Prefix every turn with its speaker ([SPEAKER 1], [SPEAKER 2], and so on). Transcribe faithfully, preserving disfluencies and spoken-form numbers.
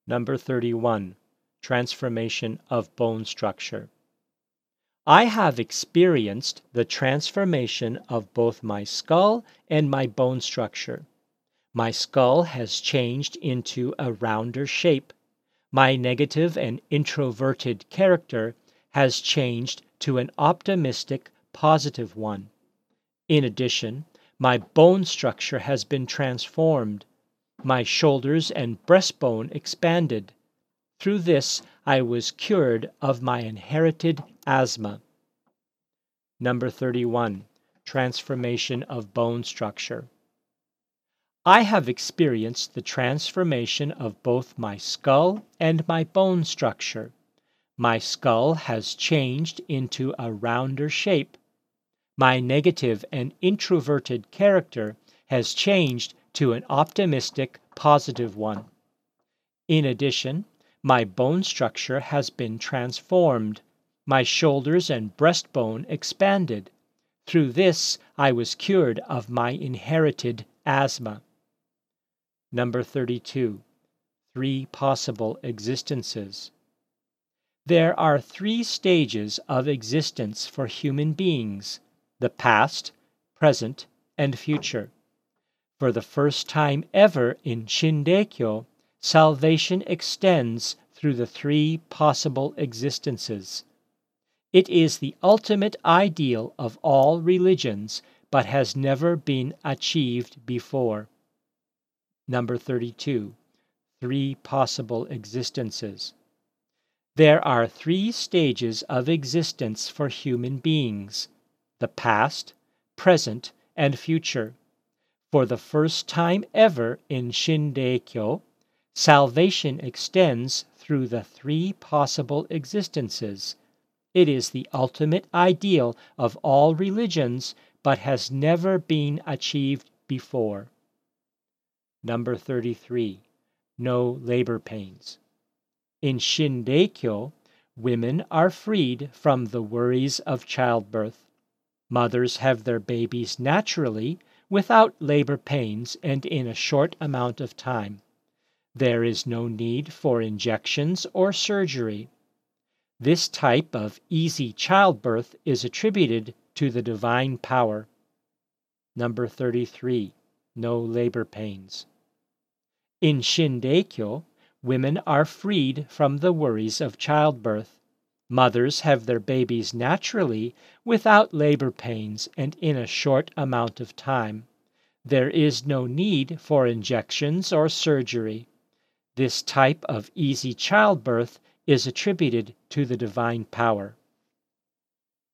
[SPEAKER 1] Number thirty-one, transformation of bone structure. I have experienced the transformation of both my skull and my bone structure. My skull has changed into a rounder shape. My negative and introverted character has changed to an optimistic, positive one. In addition, my bone structure has been transformed. My shoulders and breastbone expanded. Through this, I was cured of my inherited asthma. Number thirty-one, transformation of bone structure. I have experienced the transformation of both my skull and my bone structure. My skull has changed into a rounder shape. My negative and introverted character has changed to an optimistic, positive one. In addition, my bone structure has been transformed. My shoulders and breastbone expanded. Through this, I was cured of my inherited asthma. Number thirty-two, three possible existences. There are three stages of existence for human beings: the past, present, and future. For the first time ever in Shindeikyo, salvation extends through the three possible existences. It is the ultimate ideal of all religions, but has never been achieved before. Number thirty-two, three possible existences. There are three stages of existence for human beings: the past, present, and future. For the first time ever in Shindeikyo, salvation extends through the three possible existences. It is the ultimate ideal of all religions, but has never been achieved before. Number thirty-three, no labor pains. In Shindeikyo, women are freed from the worries of childbirth. Mothers have their babies naturally, without labor pains and in a short amount of time. There is no need for injections or surgery. This type of easy childbirth is attributed to the divine power. Number thirty-three, no labor pains. In Shindeikyo, women are freed from the worries of childbirth. Mothers have their babies naturally, without labor pains and in a short amount of time. There is no need for injections or surgery. This type of easy childbirth is attributed to the divine power.